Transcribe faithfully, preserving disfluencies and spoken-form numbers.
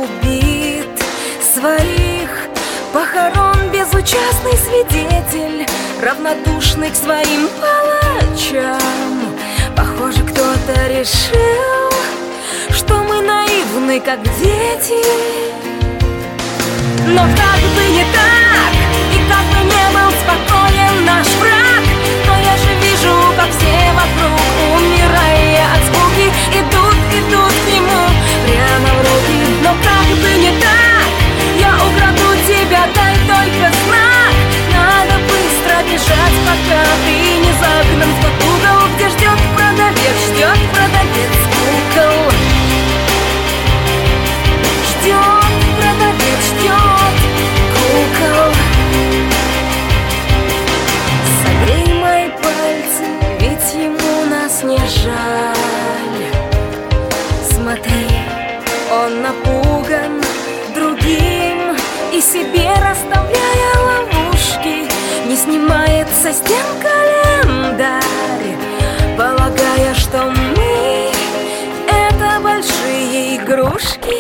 убит. Своих похорон безучастный свидетель, равнодушный к своим палачам. Похоже, кто-то решил, что мы наивны, как дети. Но как бы не так, и как бы не был спокоен наш враг, но я же вижу, как все вокруг, умирая от скуки, идут, идут к нему прямо в руки. Но как бы не так, я украду тебя, дай только знак. Надо быстро бежать, пока ты не загнан в тот угол, где ждет продавец, ждет продавец кукол. Ждет продавец, ждет кукол. Согрей мои пальцы, ведь ему нас не жаль. Смотри, он напуган другим и себе расставляя ловушки, не снимает со стен календарь, полагая, что мы — это большие игрушки.